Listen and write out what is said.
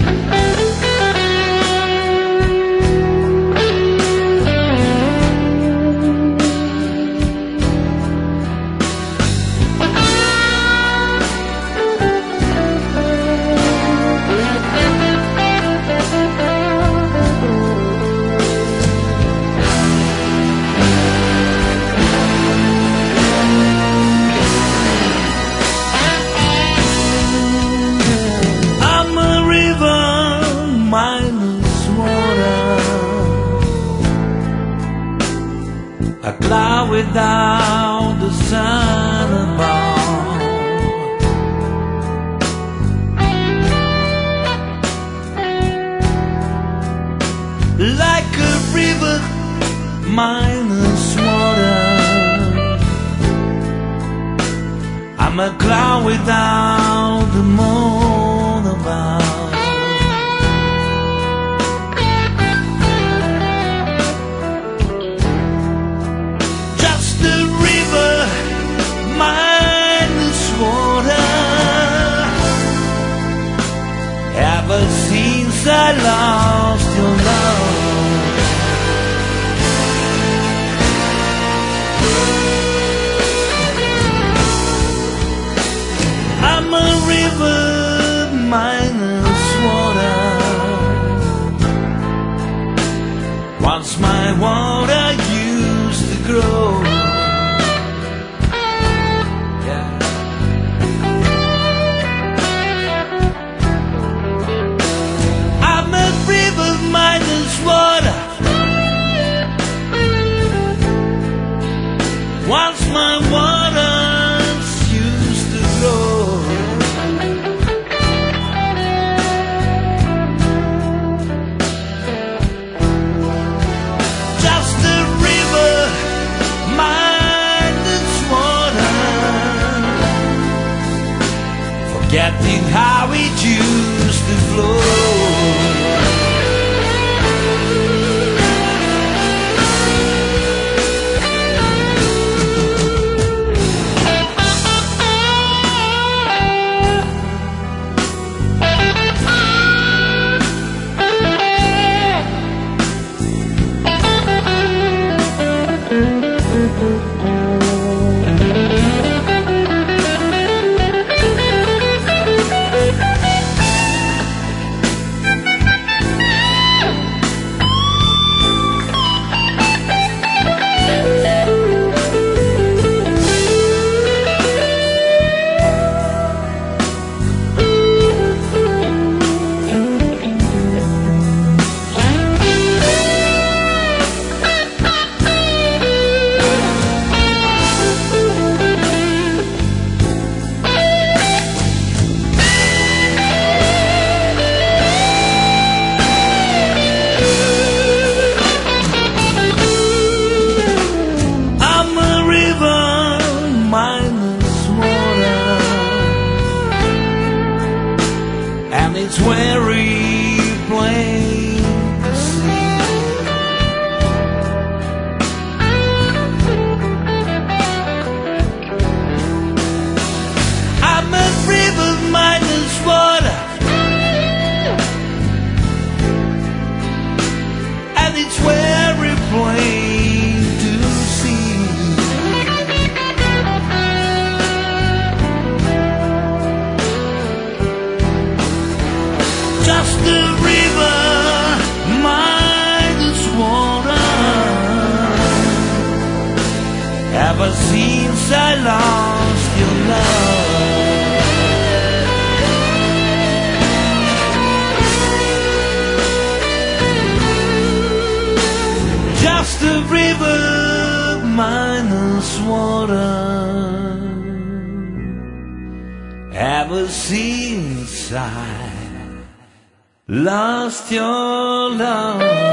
A cloud without the sun above. Like a river minus water, I'm a cloud without the moon above. Ever since I lost your love, I'm a river minus water. Once my water used to grow. Minus water. Once my waters used to grow. Just a river minus water, forgetting how it used to flow. It's very plain to see. I'm a river minus water, and it's very plain to see. Just a river minus water. Ever since I lost your love, just a river minus water. Ever since I lost your love.